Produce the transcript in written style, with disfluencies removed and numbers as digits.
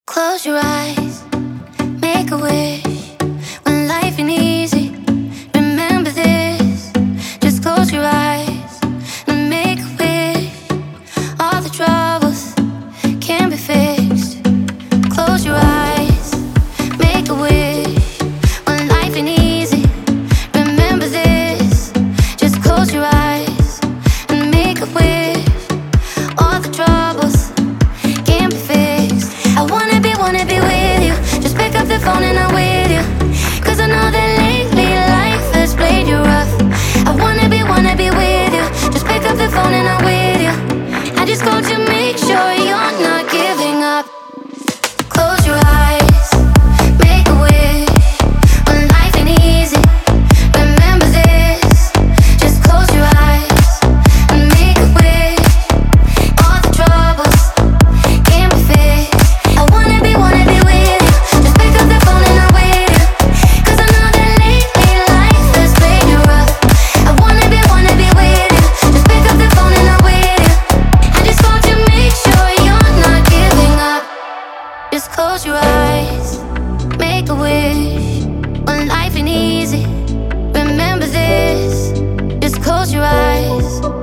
Close your eyes, make a wish. When life ain't easy, remember this. Just close your eyes and make a wish. All the troubles can be fixed. Close your eyes, make a wish. When life ain't easy, remember this. Just close your eyes and make a wish. All the troubles can be fixed. I wanna be with you. Just pick up the phone and I'm with you. 'Cause I know that lately life has played you rough. I wanna be with you. Just pick up the phone and I'm with you. I just called to make sure you're not giving up. Close your eyes, make a wish. When life ain't easy, remember this. Just close your eyes and make a wish. All the troubles can be fixed. I wanna be with you. Just pick up the phone and I'm with you. 'Cause I know that lately life has played you rough. I wanna be with you. Just pick up the phone and I'm with you. I just called to make sure you're not giving up. Just close your eyes, make a wish. When life ain't easy, remember this. Just close your eyes